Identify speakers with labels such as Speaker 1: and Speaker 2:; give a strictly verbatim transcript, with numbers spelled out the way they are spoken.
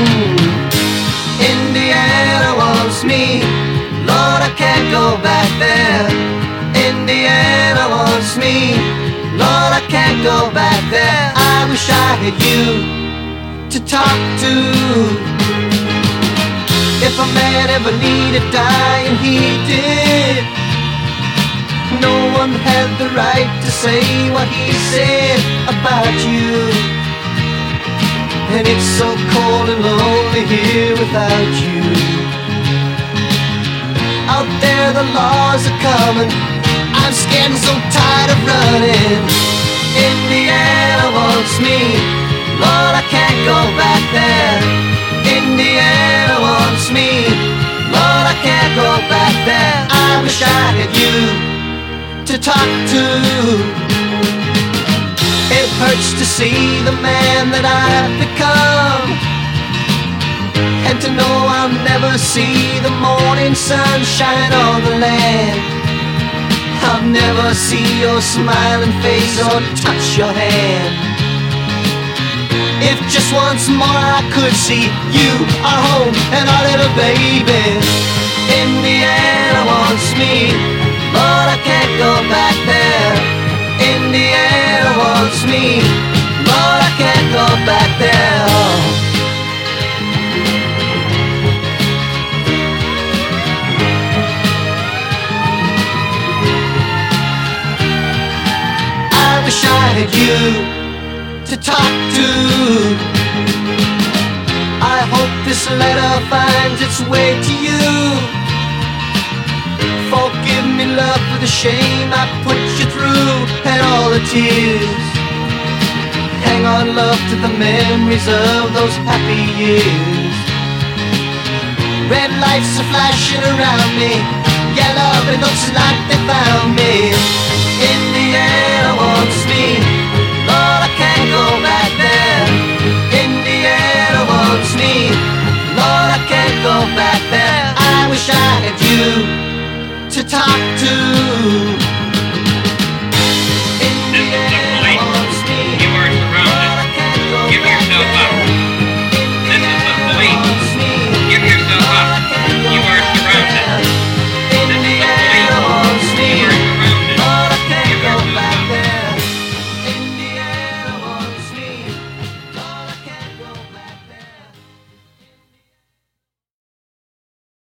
Speaker 1: Indiana wants me, Lord, I can't go back there. Indiana wants me, Lord, I can't go back there. I wish I had you to talk to. If a man ever needed dying, he did. No one had the right to say what he said about you. And it's so cold and lonely here without you. Out there the laws are coming, I'm scared and so tired of running. Indiana wants me, Lord, I can't go back there. Indiana wants me, Lord, I can't go back there. I wish I had you to talk to. It hurts to see the man that I've become, and to know I'll never see the morning sun shine on the land. I'll never see your smiling face or touch your hand. If just once more I could see you, our home, and our little baby. Indiana wants me, Lord, I can't go back there. Indiana wants me, Lord, I can't go back there. I wish I had you to talk to. I hope this letter finds its way to you. Forgive me, love, for the shame I put you through and all the tears. Hang on, love, to the memories of those happy years. Red lights are flashing around me, yeah, love, it looks like they found me. Indiana wants me, Lord, I can't go back there. Indiana wants me, Lord, I can't go back there. I wish I had you to talk to.